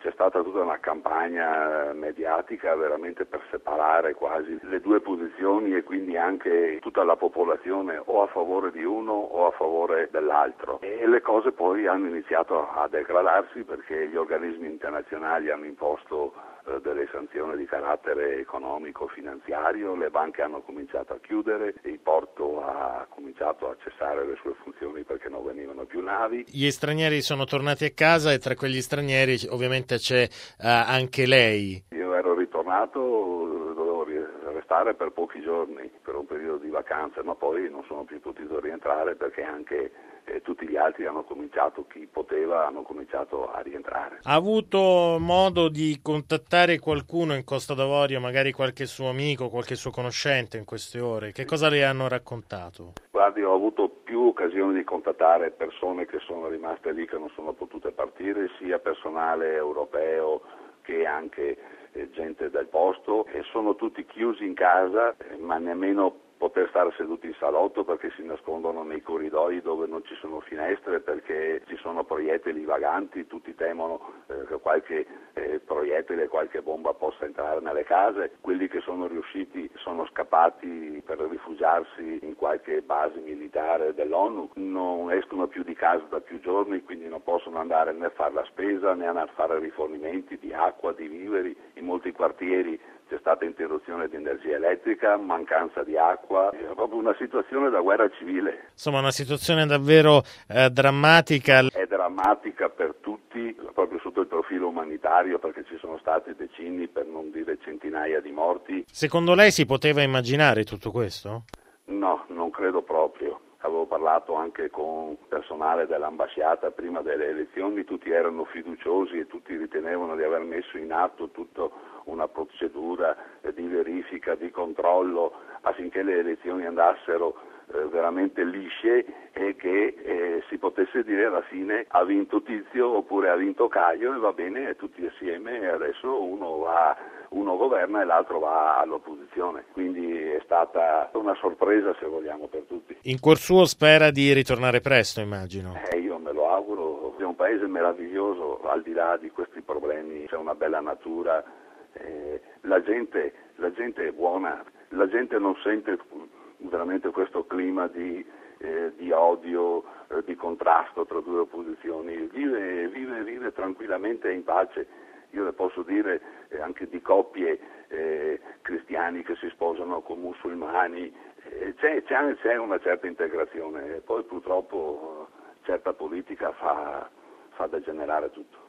C'è stata tutta una campagna mediatica veramente per separare quasi le due posizioni e quindi anche tutta la popolazione o a favore di uno o a favore dell'altro. E le cose poi hanno iniziato a degradarsi perché gli organismi internazionali hanno imposto delle sanzioni di carattere economico, finanziario, le banche hanno cominciato a chiudere, il porto ha cominciato a cessare le sue funzioni perché non venivano più navi. Gli stranieri sono tornati a casa e tra quegli stranieri ovviamente c'è anche lei. Io ero ritornato, dovevo restare per pochi giorni, per un periodo di vacanze, ma poi non sono più potuto rientrare perché anche tutti gli altri hanno cominciato, chi poteva, hanno cominciato a rientrare. Ha avuto modo di contattare qualcuno in Costa d'Avorio, magari qualche suo amico, qualche suo conoscente in queste ore? Che cosa le hanno raccontato? Guardi, ho avuto più occasioni di contattare persone che sono rimaste lì, che non sono potute partire, sia personale europeo che anche gente del posto, e sono tutti chiusi in casa, ma nemmeno poter stare seduti in salotto perché si nascondono nei corridoi dove non ci sono finestre perché ci sono proiettili vaganti, tutti temono che qualche proiettile, qualche bomba possa entrare nelle case. Quelli che sono riusciti sono scappati per rifugiarsi in qualche base militare dell'ONU, non escono più di casa da più giorni, quindi non possono andare né a fare la spesa né a fare rifornimenti di acqua, di viveri. In molti quartieri c'è stata interruzione di energia elettrica, mancanza di acqua, è proprio una situazione da guerra civile. Insomma, una situazione davvero drammatica. È drammatica per tutti, proprio sotto il profilo umanitario, perché ci sono stati decine, per non dire centinaia di morti. Secondo lei si poteva immaginare tutto questo? No, non credo proprio. Avevo parlato anche con personale dell'ambasciata prima delle elezioni, tutti erano fiduciosi e tutti ritenevano di aver messo in atto tutta una procedura di verifica, di controllo affinché le elezioni andassero veramente lisce e che si potesse dire alla fine ha vinto Tizio oppure ha vinto Caio e va bene tutti assieme e adesso uno governa e l'altro va all'opposizione, quindi è stata una sorpresa se vogliamo per tutti. In cuor suo spera di ritornare presto, immagino. Io me lo auguro, è un paese meraviglioso, al di là di questi problemi c'è una bella natura, la gente è buona, la gente non sente veramente questo clima di odio, di contrasto tra due opposizioni, vive tranquillamente e in pace. Io le posso dire anche di coppie cristiani che si sposano con musulmani, c'è una certa integrazione, poi purtroppo certa politica fa degenerare tutto.